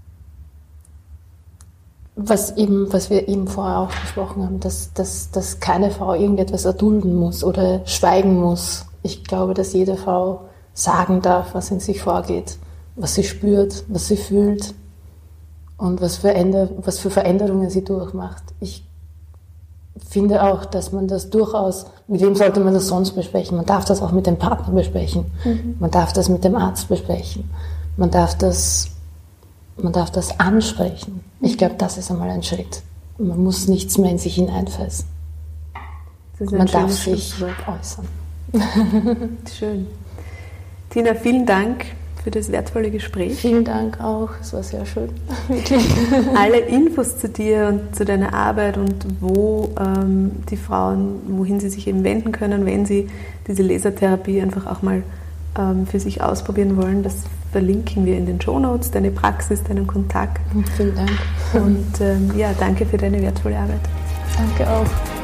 was, eben, was wir eben vorher auch besprochen haben, dass, dass, dass keine Frau irgendetwas erdulden muss oder schweigen muss. Ich glaube, dass jede Frau sagen darf, was in sich vorgeht, was sie spürt, was sie fühlt und was für, Änder- was für Veränderungen sie durchmacht. Ich finde auch, dass man das durchaus, mit wem sollte man das sonst besprechen? Man darf das auch mit dem Partner besprechen. Mhm. Man darf das mit dem Arzt besprechen. Man darf das, man darf das ansprechen. Ich glaube, das ist einmal ein Schritt. Man muss nichts mehr in sich hineinfressen. Man darf sich äußern. Schön. Tina, vielen Dank für das wertvolle Gespräch. Vielen Dank auch, es war sehr schön. Wirklich. Alle Infos zu dir und zu deiner Arbeit und wo ähm, die Frauen, wohin sie sich eben wenden können, wenn sie diese Lasertherapie einfach auch mal ähm, für sich ausprobieren wollen, das verlinken wir in den Shownotes, deine Praxis, deinen Kontakt. Vielen Dank. Und ähm, ja, danke für deine wertvolle Arbeit. Danke auch.